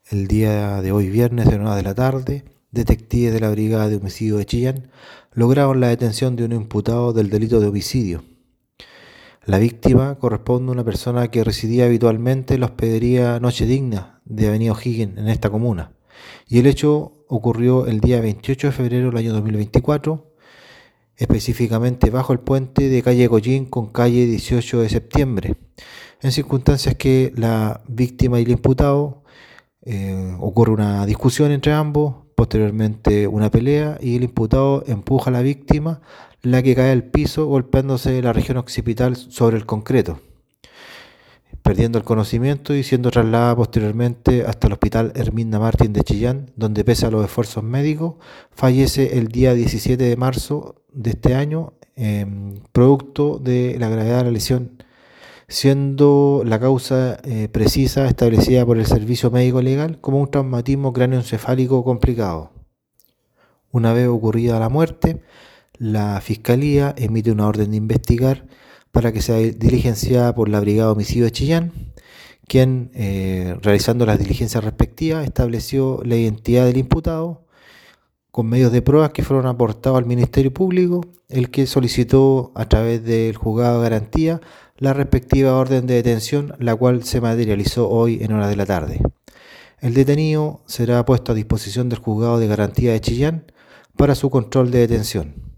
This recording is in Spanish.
El día de hoy, viernes, en horas de la tarde, detectives de la Brigada de Homicidio de Chillán lograron la detención de un imputado del delito de homicidio. La víctima corresponde a una persona que residía habitualmente en la hospedería Noche Digna de Avenida O'Higgins en esta comuna. Y el hecho ocurrió el día 28 de febrero del año 2024, específicamente bajo el puente de calle Collín con calle 18 de septiembre, en circunstancias que la víctima y el imputado ocurre una discusión entre ambos, posteriormente una pelea y el imputado empuja a la víctima, la que cae al piso golpeándose la región occipital sobre el concreto, perdiendo el conocimiento y siendo trasladada posteriormente hasta el hospital Herminda Martín de Chillán, donde pese a los esfuerzos médicos fallece el día 17 de marzo de este año, producto de la gravedad de la lesión, siendo la causa precisa establecida por el Servicio Médico Legal como un traumatismo cráneoencefálico complicado. Una vez ocurrida la muerte, la Fiscalía emite una orden de investigar para que sea diligenciada por la Brigada de Homicidio de Chillán, quien, realizando las diligencias respectivas, estableció la identidad del imputado con medios de pruebas que fueron aportados al Ministerio Público, el que solicitó a través del Juzgado de Garantía la respectiva orden de detención, la cual se materializó hoy en horas de la tarde. El detenido será puesto a disposición del Juzgado de Garantía de Chillán para su control de detención.